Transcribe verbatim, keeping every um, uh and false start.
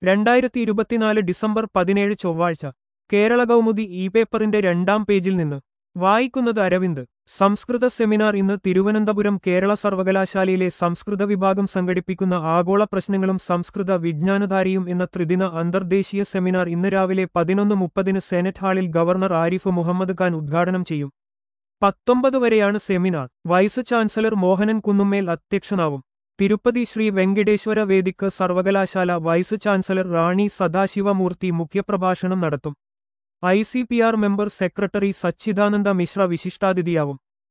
രണ്ടായിരത്തി ഇരുപത്തിനാല് ഡിസംബർ പതിനേഴ് ചൊവ്വാഴ്ച കേരള കൗമുദി ഇ പേപ്പറിന്റെ രണ്ടാം പേജിൽ നിന്ന് വായിക്കുന്നത് അരവിന്ദ്. സംസ്കൃത സെമിനാർ ഇന്ന് തിരുവനന്തപുരം കേരള സർവകലാശാലയിലെ സംസ്കൃത വിഭാഗം സംഘടിപ്പിക്കുന്ന ആഗോള പ്രശ്നങ്ങളും സംസ്കൃത വിജ്ഞാനധാരയും എന്ന ത്രിദിന അന്തർദേശീയ സെമിനാർ ഇന്ന് രാവിലെ പതിനൊന്ന് മുപ്പതിന് സെനറ്റ് ഹാളിൽ ഗവർണർ ആരിഫ് മുഹമ്മദ് ഖാൻ ഉദ്ഘാടനം ചെയ്യും. പത്തൊമ്പത് വരെയാണ് സെമിനാർ. വൈസ് ചാൻസലർ മോഹനൻ കുന്നുമ്മേൽ അധ്യക്ഷനാവും. തിരുപ്പതി ശ്രീ വെങ്കിടേശ്വര വേദിക്ക് സർവകലാശാല വൈസ് ചാൻസലർ റാണി സദാശിവമൂർത്തി മുഖ്യപ്രഭാഷണം നടത്തും. I C P R member secretary Sachidananda Mishra വിശിഷ്ടാതിഥിയാവും.